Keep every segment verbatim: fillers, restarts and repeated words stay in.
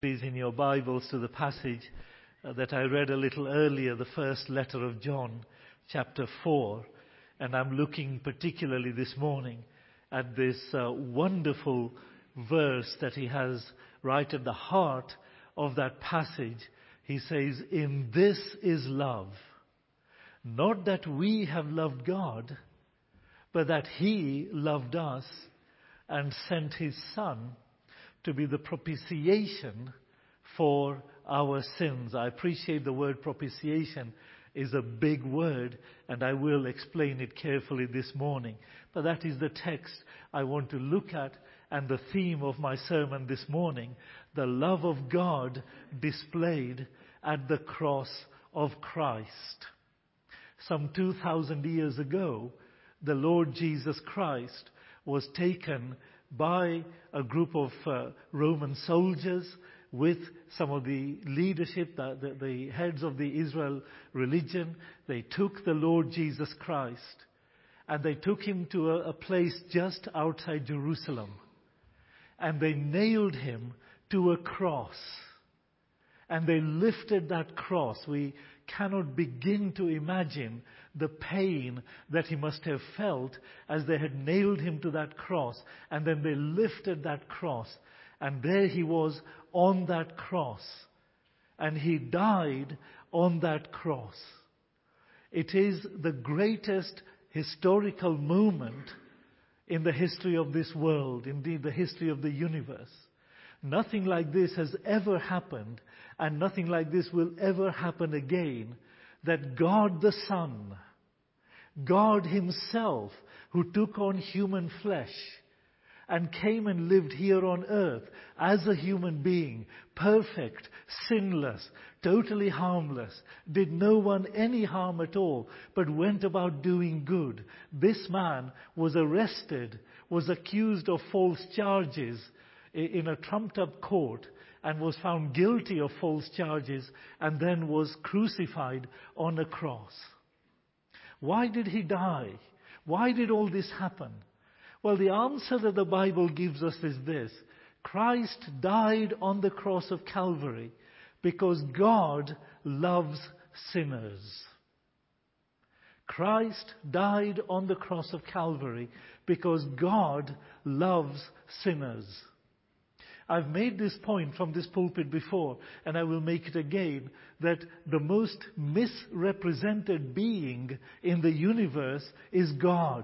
Please, in your Bibles, to the passage uh, that I read a little earlier, the first letter of John, chapter four. And I'm looking particularly this morning at this uh, wonderful verse that he has right at the heart of that passage. He says, "In this is love, not that we have loved God, but that He loved us and sent His Son to be the propitiation for our sins." I appreciate the word propitiation is a big word, and I will explain it carefully this morning. But that is the text I want to look at, and the theme of my sermon this morning, the love of God displayed at the cross of Christ. Some two thousand years ago, the Lord Jesus Christ was taken by a group of uh, Roman soldiers with some of the leadership, the, the, the heads of the Israel religion. They took the Lord Jesus Christ and they took him to a, a place just outside Jerusalem. And they nailed him to a cross. And they lifted that cross. We cannot begin to imagine the pain that he must have felt as they had nailed him to that cross. And then they lifted that cross. And there he was on that cross. And he died on that cross. It is the greatest historical moment in the history of this world, indeed the history of the universe. Nothing like this has ever happened, and nothing like this will ever happen again, that God the Son, God Himself, who took on human flesh and came and lived here on earth as a human being, perfect, sinless, totally harmless, did no one any harm at all, but went about doing good. This man was arrested, was accused of false charges in a trumped-up court, and was found guilty of false charges, and then was crucified on a cross. Why did he die? Why did all this happen? Well, the answer that the Bible gives us is this: Christ died on the cross of Calvary because God loves sinners. Christ died on the cross of Calvary because God loves sinners. I've made this point from this pulpit before, and I will make it again, that the most misrepresented being in the universe is God.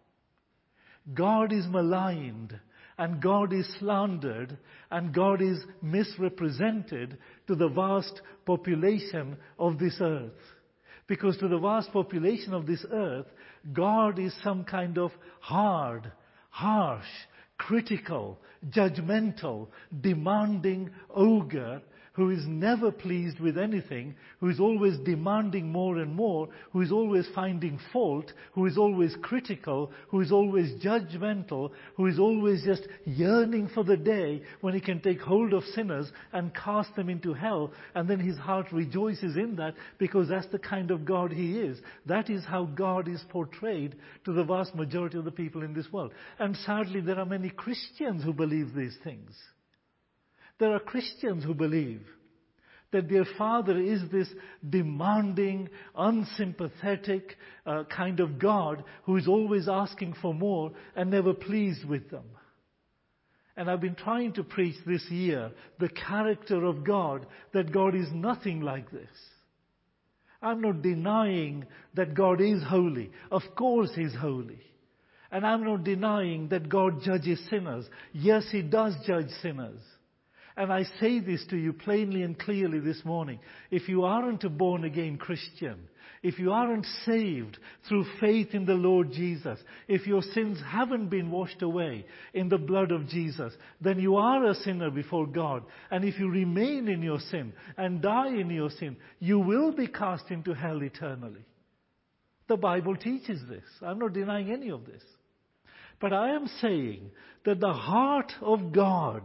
God is maligned, and God is slandered, and God is misrepresented to the vast population of this earth. Because to the vast population of this earth, God is some kind of hard, harsh, critical, judgmental, demanding ogre who is never pleased with anything, who is always demanding more and more, who is always finding fault, who is always critical, who is always judgmental, who is always just yearning for the day when he can take hold of sinners and cast them into hell, and then his heart rejoices in that because that's the kind of God he is. That is how God is portrayed to the vast majority of the people in this world. And sadly, there are many Christians who believe these things. There are Christians who believe that their Father is this demanding, unsympathetic uh, kind of God who is always asking for more and never pleased with them. And I've been trying to preach this year the character of God, that God is nothing like this. I'm not denying that God is holy. Of course He's holy. And I'm not denying that God judges sinners. Yes, He does judge sinners. And I say this to you plainly and clearly this morning. If you aren't a born-again Christian, if you aren't saved through faith in the Lord Jesus, if your sins haven't been washed away in the blood of Jesus, then you are a sinner before God. And if you remain in your sin and die in your sin, you will be cast into hell eternally. The Bible teaches this. I'm not denying any of this. But I am saying that the heart of God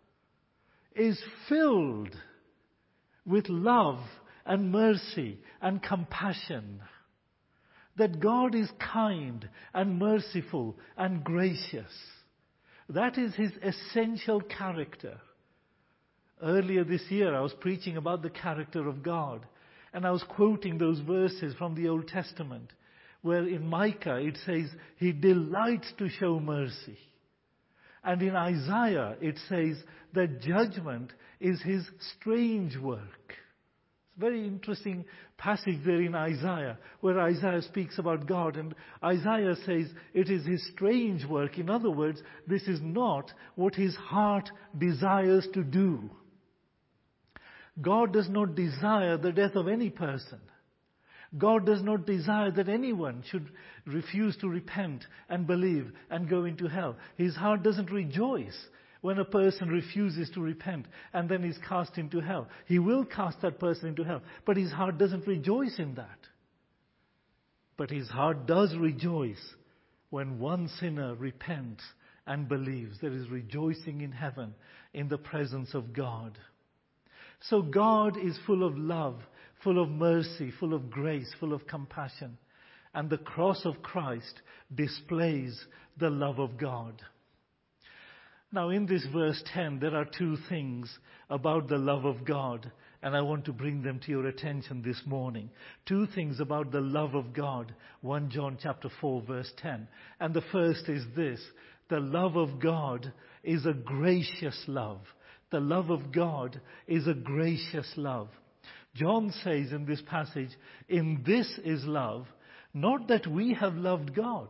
is filled with love and mercy and compassion. That God is kind and merciful and gracious. That is His essential character. Earlier this year, I was preaching about the character of God, and I was quoting those verses from the Old Testament, where in Micah it says, He delights to show mercy. And in Isaiah it says that judgment is His strange work. It's a very interesting passage there in Isaiah, where Isaiah speaks about God, and Isaiah says it is His strange work. In other words, this is not what His heart desires to do. God does not desire the death of any person. God does not desire that anyone should refuse to repent and believe and go into hell. His heart doesn't rejoice when a person refuses to repent and then is cast into hell. He will cast that person into hell, but His heart doesn't rejoice in that. But His heart does rejoice when one sinner repents and believes. There is rejoicing in heaven in the presence of God. So God is full of love, full of mercy, full of grace, full of compassion. And the cross of Christ displays the love of God. Now in this verse ten, there are two things about the love of God, and I want to bring them to your attention this morning. Two things about the love of God. First John chapter four, verse ten. And the first is this: the love of God is a gracious love. The love of God is a gracious love. John says in this passage, in this is love, not that we have loved God,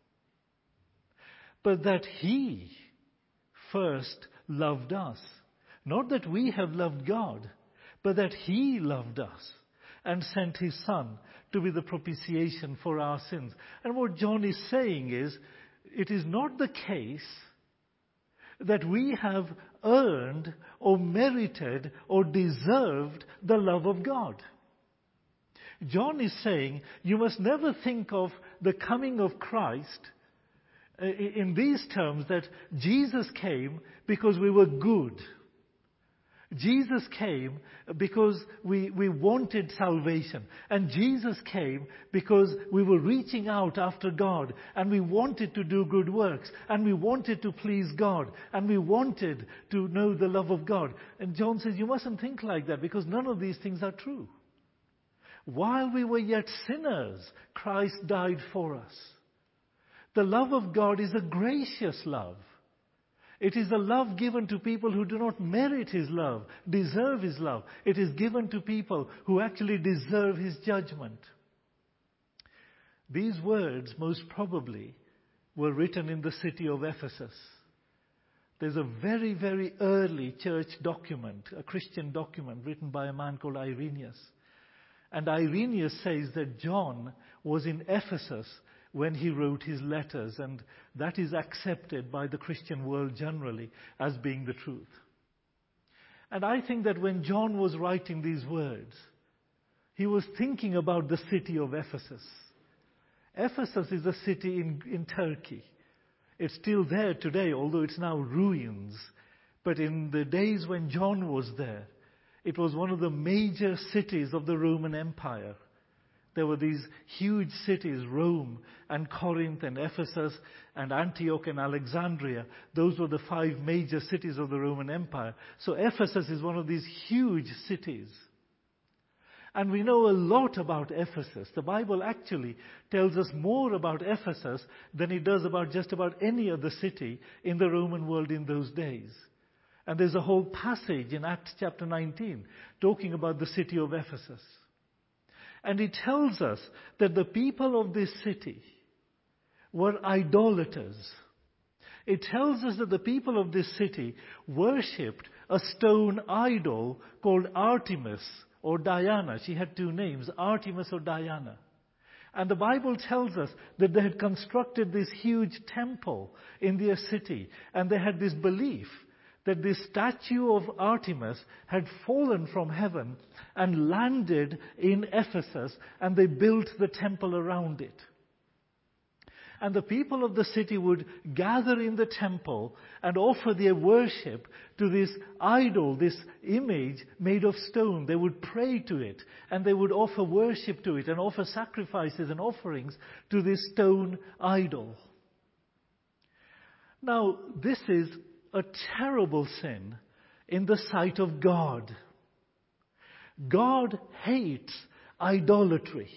but that He first loved us. Not that we have loved God, but that He loved us and sent His Son to be the propitiation for our sins. And what John is saying is, it is not the case that we have earned or merited or deserved the love of God. John is saying you must never think of the coming of Christ in these terms, that Jesus came because we were good. Jesus came because we, we wanted salvation. And Jesus came because we were reaching out after God, and we wanted to do good works, and we wanted to please God, and we wanted to know the love of God. And John says you mustn't think like that, because none of these things are true. While we were yet sinners, Christ died for us. The love of God is a gracious love. It is a love given to people who do not merit His love, deserve His love. It is given to people who actually deserve His judgment. These words most probably were written in the city of Ephesus. There's a very, very early church document, a Christian document written by a man called Irenaeus. And Irenaeus says that John was in Ephesus when he wrote his letters, and that is accepted by the Christian world generally as being the truth. And I think that when John was writing these words, he was thinking about the city of Ephesus. Ephesus is a city in, in Turkey. It's still there today, although it's now ruins. But in the days when John was there, it was one of the major cities of the Roman Empire. There were these huge cities, Rome and Corinth and Ephesus and Antioch and Alexandria. Those were the five major cities of the Roman Empire. So Ephesus is one of these huge cities. And we know a lot about Ephesus. The Bible actually tells us more about Ephesus than it does about just about any other city in the Roman world in those days. And there's a whole passage in Acts chapter nineteen talking about the city of Ephesus. And it tells us that the people of this city were idolaters. It tells us that the people of this city worshipped a stone idol called Artemis or Diana. She had two names, Artemis or Diana. And the Bible tells us that they had constructed this huge temple in their city. And they had this belief that this statue of Artemis had fallen from heaven and landed in Ephesus, and they built the temple around it. And the people of the city would gather in the temple and offer their worship to this idol, this image made of stone. They would pray to it, and they would offer worship to it and offer sacrifices and offerings to this stone idol. Now, this is a terrible sin in the sight of God. God hates idolatry.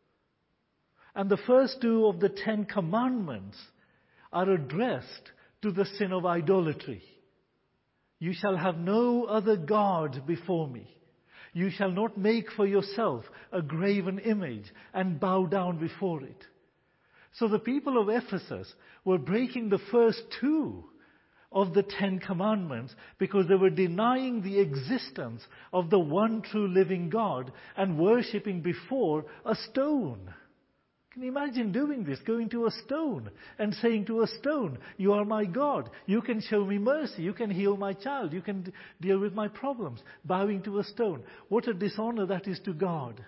And the first two of the Ten Commandments are addressed to the sin of idolatry. You shall have no other God before me. You shall not make for yourself a graven image and bow down before it. So the people of Ephesus were breaking the first two of the Ten Commandments because they were denying the existence of the one true living God and worshipping before a stone. Can you imagine doing this? Going to a stone and saying to a stone, you are my God. You can show me mercy. You can heal my child. You can d- deal with my problems. Bowing to a stone. What a dishonor that is to God.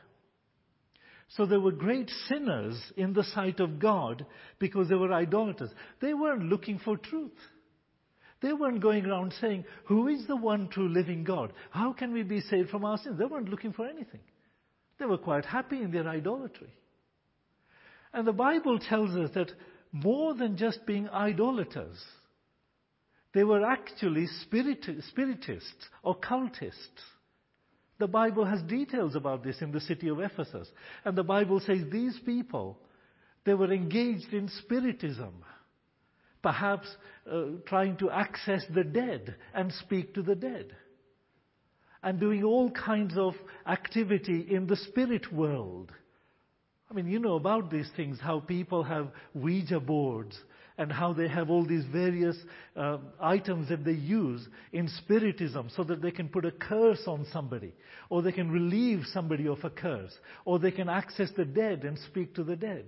So they were great sinners in the sight of God because they were idolaters. They weren't looking for truth. They weren't going around saying, who is the one true living God? How can we be saved from our sins? They weren't looking for anything. They were quite happy in their idolatry. And the Bible tells us that more than just being idolaters, they were actually spirit, spiritists or cultists. The Bible has details about this in the city of Ephesus. And the Bible says these people, they were engaged in spiritism. Perhaps uh, trying to access the dead and speak to the dead. And doing all kinds of activity in the spirit world. I mean, you know about these things, how people have Ouija boards and how they have all these various uh, items that they use in spiritism so that they can put a curse on somebody, or they can relieve somebody of a curse, or they can access the dead and speak to the dead.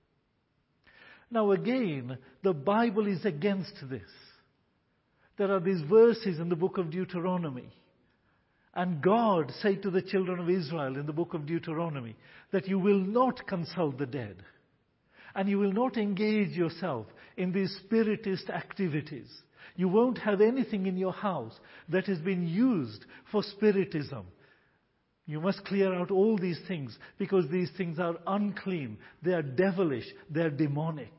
Now again, the Bible is against this. There are these verses in the book of Deuteronomy. And God said to the children of Israel in the book of Deuteronomy that you will not consult the dead. And you will not engage yourself in these spiritist activities. You won't have anything in your house that has been used for spiritism. You must clear out all these things because these things are unclean. They are devilish. They are demonic.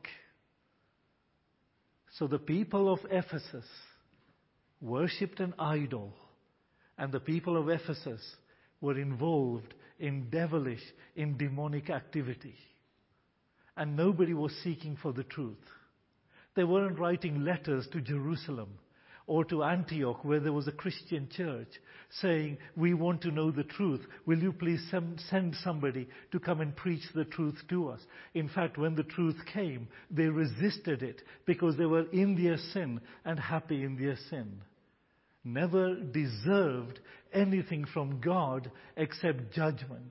So the people of Ephesus worshipped an idol. And the people of Ephesus were involved in devilish, in demonic activity. And nobody was seeking for the truth. They weren't writing letters to Jerusalem or to Antioch where there was a Christian church saying, we want to know the truth. Will you please send somebody to come and preach the truth to us? In fact, when the truth came, they resisted it because they were in their sin and happy in their sin. Never deserved anything from God except judgment.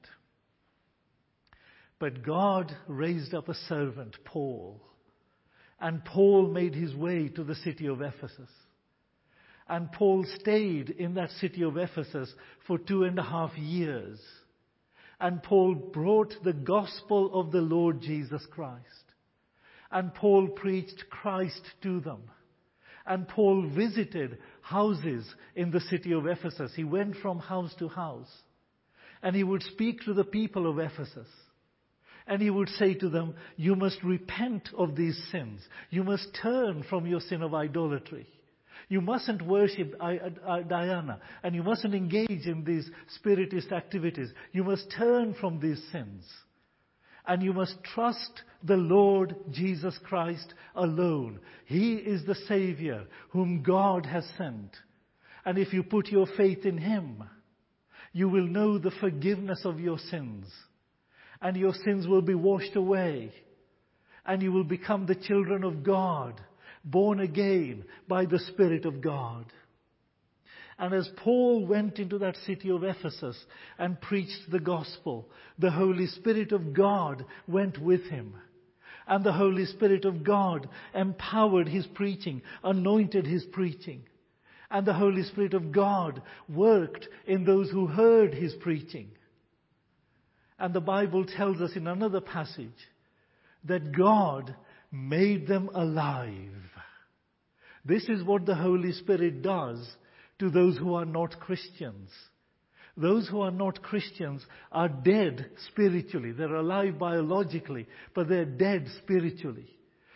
But God raised up a servant, Paul. And Paul made his way to the city of Ephesus. And Paul stayed in that city of Ephesus for two and a half years. And Paul brought the gospel of the Lord Jesus Christ. And Paul preached Christ to them. And Paul visited houses in the city of Ephesus. He went from house to house. And he would speak to the people of Ephesus. And he would say to them, you must repent of these sins. You must turn from your sin of idolatry. You mustn't worship Diana. And you mustn't engage in these spiritist activities. You must turn from these sins. And you must trust the Lord Jesus Christ alone. He is the Savior whom God has sent. And if you put your faith in Him, you will know the forgiveness of your sins. And your sins will be washed away. And you will become the children of God, born again by the Spirit of God. And as Paul went into that city of Ephesus and preached the gospel, the Holy Spirit of God went with him. And the Holy Spirit of God empowered his preaching, anointed his preaching. And the Holy Spirit of God worked in those who heard his preaching. And the Bible tells us in another passage that God made them alive. This is what the Holy Spirit does to those who are not Christians. Those who are not Christians are dead spiritually. They're alive biologically, but they're dead spiritually.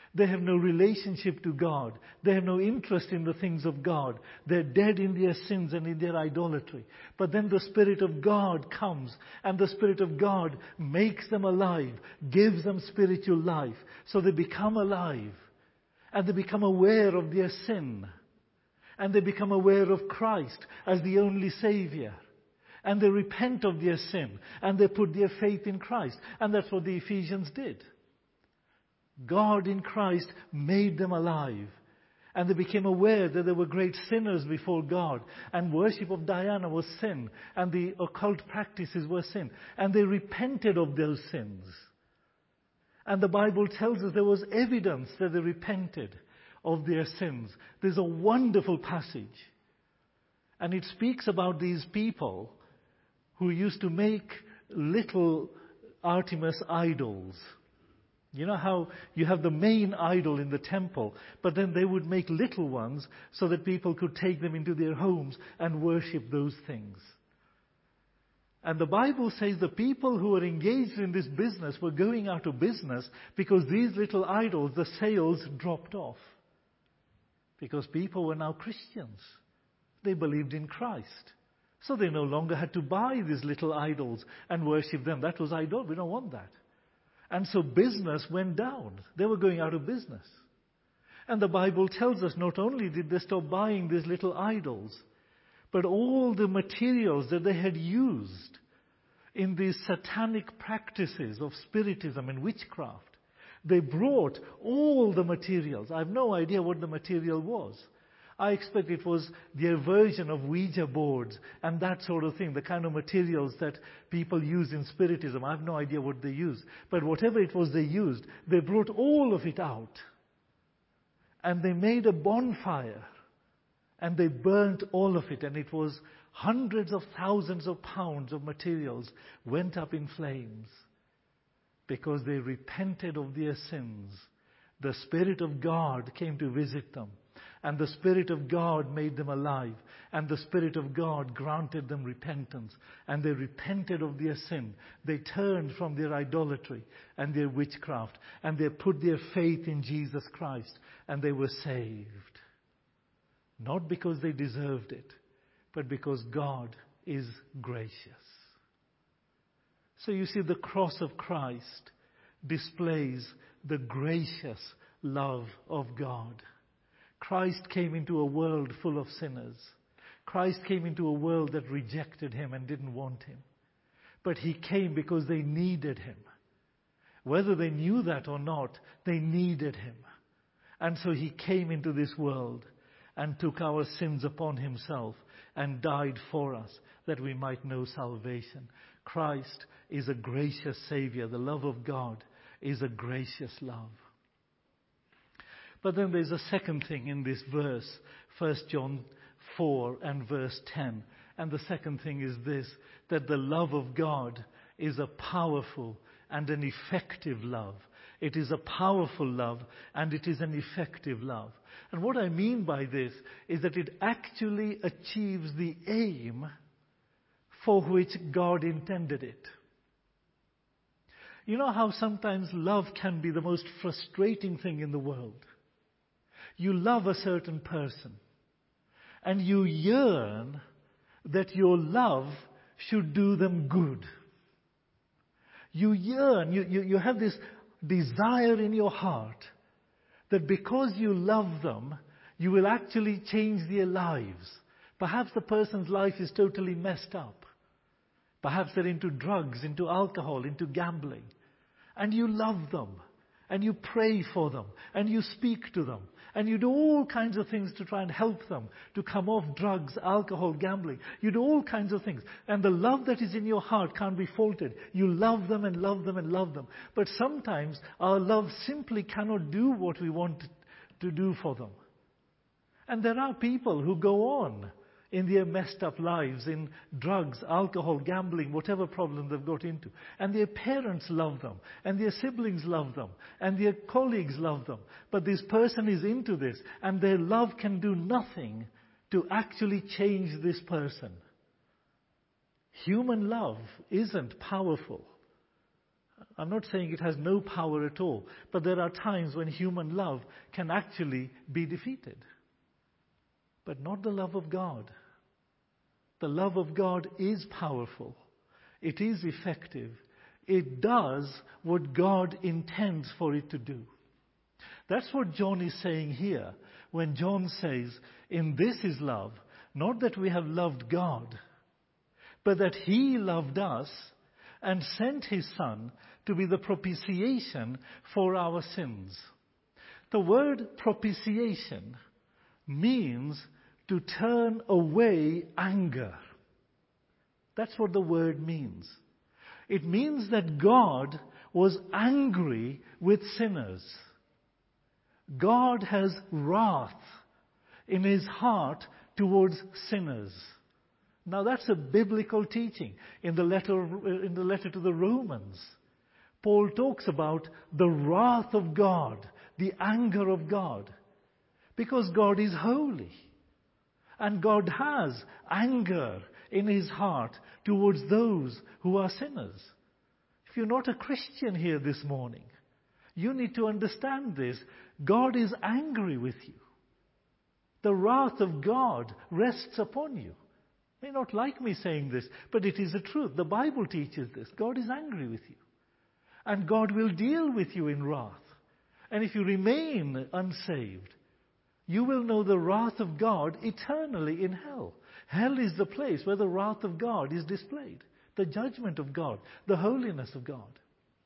They have no relationship to God. They have no interest in the things of God. They're dead in their sins and in their idolatry. But then the Spirit of God comes, and the Spirit of God makes them alive, gives them spiritual life. So they become alive, and they become aware of their sin. And they become aware of Christ as the only Savior. And they repent of their sin, and they put their faith in Christ. And that's what the Ephesians did. God in Christ made them alive. And they became aware that they were great sinners before God. And worship of Diana was sin. And the occult practices were sin. And they repented of those sins. And the Bible tells us there was evidence that they repented of their sins. There's a wonderful passage. And it speaks about these people who used to make little Artemis idols. You know how you have the main idol in the temple, but then they would make little ones so that people could take them into their homes and worship those things. And the Bible says the people who were engaged in this business were going out of business because these little idols, the sales dropped off. Because people were now Christians. They believed in Christ. So they no longer had to buy these little idols and worship them. That was idol. We don't want that. And so business went down. They were going out of business. And the Bible tells us not only did they stop buying these little idols, but all the materials that they had used in these satanic practices of spiritism and witchcraft, they brought all the materials. I have no idea what the material was. I expect it was their version of Ouija boards and that sort of thing, the kind of materials that people use in spiritism. I have no idea what they used. But whatever it was they used, they brought all of it out. And they made a bonfire. And they burnt all of it. And it was hundreds of thousands of pounds of materials went up in flames. Because they repented of their sins. The Spirit of God came to visit them. And the Spirit of God made them alive. And the Spirit of God granted them repentance. And they repented of their sin. They turned from their idolatry and their witchcraft. And they put their faith in Jesus Christ. And they were saved. Not because they deserved it, but because God is gracious. So you see, the cross of Christ displays the gracious love of God. Christ came into a world full of sinners. Christ came into a world that rejected him and didn't want him. But he came because they needed him. Whether they knew that or not, they needed him. And so he came into this world and took our sins upon himself and died for us that we might know salvation. Christ is a gracious Savior. The love of God is a gracious love. But then there's a second thing in this verse, First John four and verse ten. And the second thing is this, that the love of God is a powerful and an effective love. It is a powerful love and it is an effective love. And what I mean by this is that it actually achieves the aim for which God intended it. You know how sometimes love can be the most frustrating thing in the world? You love a certain person and you yearn that your love should do them good. You yearn, you, you, you have this desire in your heart that because you love them, you will actually change their lives. Perhaps the person's life is totally messed up. Perhaps they're into drugs, into alcohol, into gambling. And you love them. And you pray for them. And you speak to them. And you do all kinds of things to try and help them to come off drugs, alcohol, gambling. You do all kinds of things. And the love that is in your heart can't be faulted. You love them and love them and love them. But sometimes our love simply cannot do what we want to do for them. And there are people who go on in their messed up lives, in drugs, alcohol, gambling, whatever problem they've got into. And their parents love them, and their siblings love them, and their colleagues love them. But this person is into this, and their love can do nothing to actually change this person. Human love isn't powerful. I'm not saying it has no power at all, but there are times when human love can actually be defeated. But not the love of God. The love of God is powerful. It is effective. It does what God intends for it to do. That's what John is saying here when John says, in this is love, not that we have loved God, but that He loved us and sent His Son to be the propitiation for our sins. The word propitiation means to turn away anger. That's what the word means. It means that God was angry with sinners. God has wrath in His heart towards sinners. Now that's a biblical teaching. In the letter, in the letter to the Romans, Paul talks about the wrath of God, the anger of God, because God is holy. And God has anger in His heart towards those who are sinners. If you're not a Christian here this morning, you need to understand this. God is angry with you. The wrath of God rests upon you. You may not like me saying this, but it is the truth. The Bible teaches this. God is angry with you. And God will deal with you in wrath. And if you remain unsaved, you will know the wrath of God eternally in hell. Hell is the place where the wrath of God is displayed. The judgment of God, the holiness of God.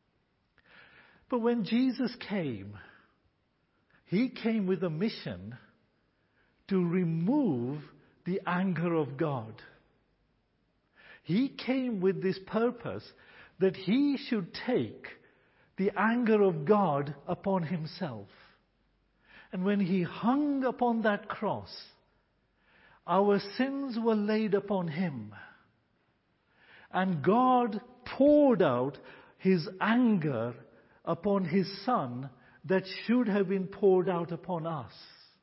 But when Jesus came, He came with a mission to remove the anger of God. He came with this purpose that He should take the anger of God upon Himself. And when He hung upon that cross, our sins were laid upon Him. And God poured out His anger upon His Son that should have been poured out upon us.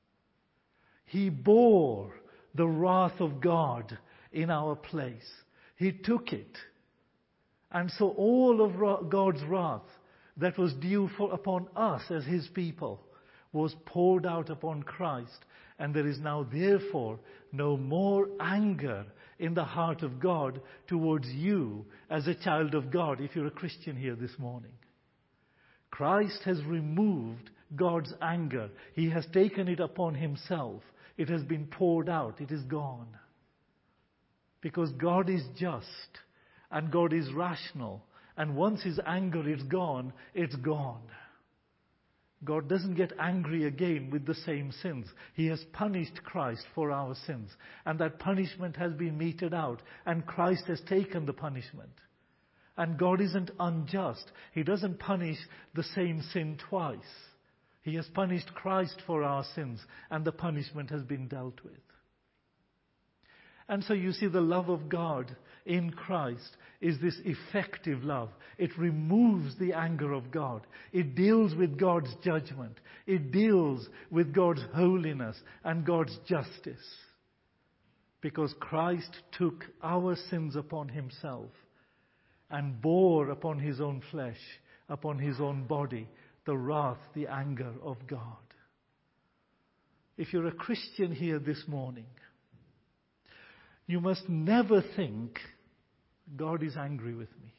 He bore the wrath of God in our place. He took it. And so all of God's wrath that was due for, upon us as His people was poured out upon Christ. And there is now therefore no more anger in the heart of God towards you as a child of God, if you're a Christian here this morning. Christ has removed God's anger. He has taken it upon Himself. It has been poured out. It is gone. Because God is just and God is rational. And once His anger is gone, it's gone. God doesn't get angry again with the same sins. He has punished Christ for our sins. And that punishment has been meted out. And Christ has taken the punishment. And God isn't unjust. He doesn't punish the same sin twice. He has punished Christ for our sins. And the punishment has been dealt with. And so you see, the love of God in Christ is this effective love. It removes the anger of God. It deals with God's judgment. It deals with God's holiness and God's justice. Because Christ took our sins upon Himself and bore upon His own flesh, upon His own body, the wrath, the anger of God. If you're a Christian here this morning, you must never think, God is angry with me.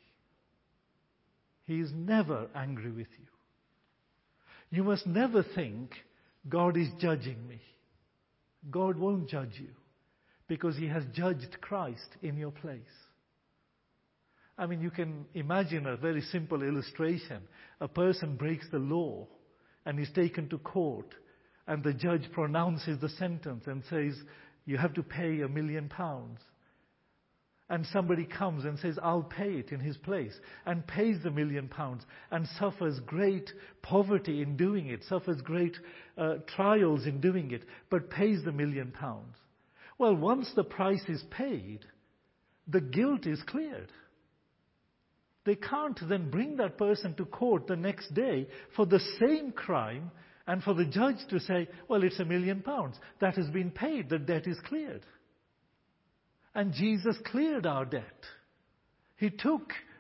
He is never angry with you. You must never think, God is judging me. God won't judge you because He has judged Christ in your place. I mean, you can imagine a very simple illustration. A person breaks the law and is taken to court, and the judge pronounces the sentence and says, you have to pay a million pounds. And somebody comes and says, I'll pay it in his place, and pays the million pounds, and suffers great poverty in doing it, suffers great uh, trials in doing it, but pays the million pounds. Well, once the price is paid, the guilt is cleared. They can't then bring that person to court the next day for the same crime, and for the judge to say, well, it's a million pounds. That has been paid. The debt is cleared. And Jesus cleared our debt. He took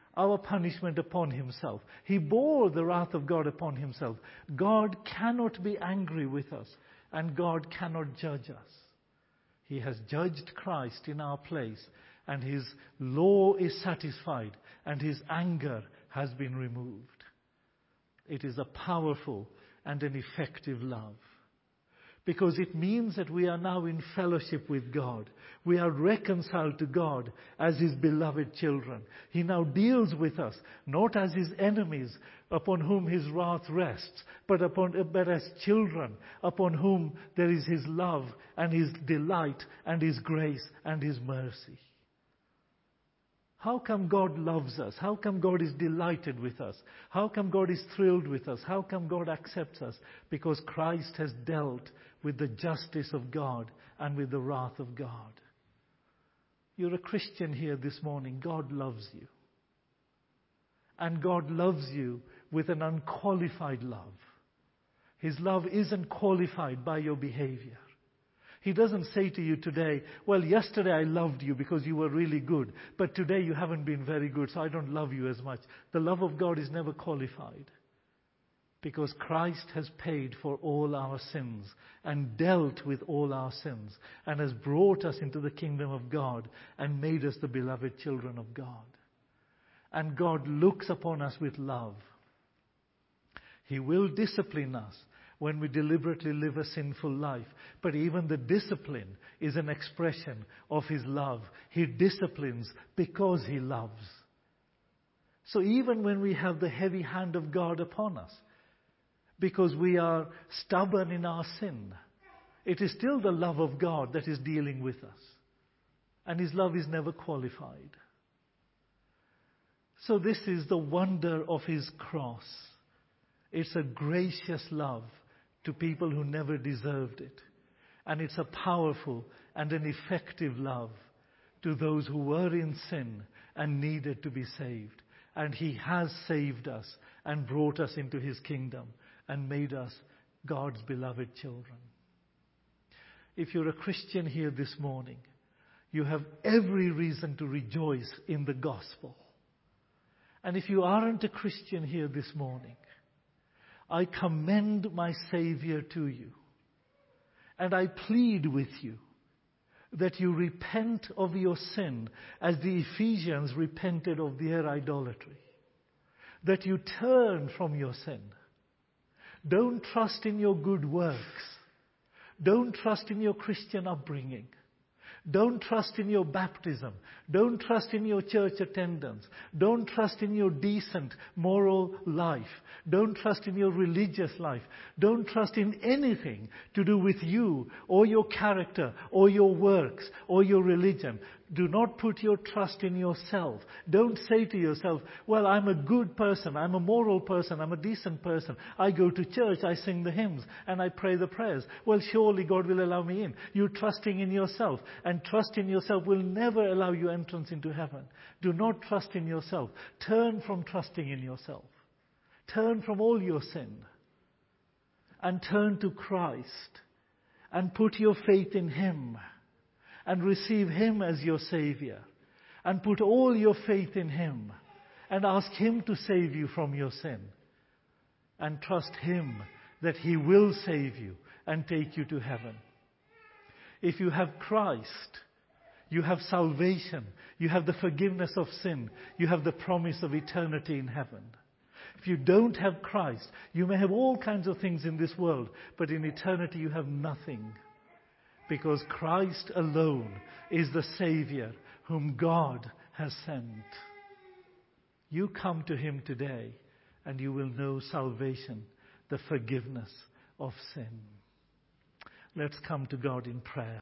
our punishment upon himself. He bore the wrath of God upon himself. God cannot be angry with us, and God cannot judge us. He has judged Christ in our place, and his law is satisfied, and his anger has been removed. It is a powerful and an effective love, because it means that we are now in fellowship with God. We are reconciled to God as his beloved children. He now deals with us, not as his enemies upon whom his wrath rests, but, upon, but as children upon whom there is his love and his delight and his grace and his mercy. How come God loves us? How come God is delighted with us? How come God is thrilled with us? How come God accepts us? Because Christ has dealt with the justice of God and with the wrath of God. You're a Christian here this morning. God loves you. And God loves you with an unqualified love. His love isn't qualified by your behavior. He doesn't say to you today, well, yesterday I loved you because you were really good, but today you haven't been very good, so I don't love you as much. The love of God is never qualified, because Christ has paid for all our sins and dealt with all our sins and has brought us into the kingdom of God and made us the beloved children of God. And God looks upon us with love. He will discipline us when we deliberately live a sinful life. But even the discipline is an expression of his love. He disciplines because he loves. So even when we have the heavy hand of God upon us, because we are stubborn in our sin, it is still the love of God that is dealing with us. And his love is never qualified. So this is the wonder of his cross. It's a gracious love to people who never deserved it. And it's a powerful and an effective love to those who were in sin and needed to be saved. And he has saved us and brought us into his kingdom and made us God's beloved children. If you're a Christian here this morning, you have every reason to rejoice in the gospel. And if you aren't a Christian here this morning, I commend my Savior to you. And I plead with you that you repent of your sin as the Ephesians repented of their idolatry. That you turn from your sin. Don't trust in your good works. Don't trust in your Christian upbringing. Don't trust in your baptism. Don't trust in your church attendance. Don't trust in your decent moral life. Don't trust in your religious life. Don't trust in anything to do with you or your character or your works or your religion. Do not put your trust in yourself. Don't say to yourself, well, I'm a good person, I'm a moral person, I'm a decent person. I go to church, I sing the hymns, and I pray the prayers. Well, surely God will allow me in. You're trusting in yourself, and trust in yourself will never allow you entrance into heaven. Do not trust in yourself. Turn from trusting in yourself. Turn from all your sin, and turn to Christ, and put your faith in him. And receive him as your Savior. And put all your faith in him. And ask him to save you from your sin. And trust him that he will save you and take you to heaven. If you have Christ, you have salvation. You have the forgiveness of sin. You have the promise of eternity in heaven. If you don't have Christ, you may have all kinds of things in this world, but in eternity you have nothing. Because Christ alone is the Savior whom God has sent. You come to him today and you will know salvation, the forgiveness of sin. Let's come to God in prayer.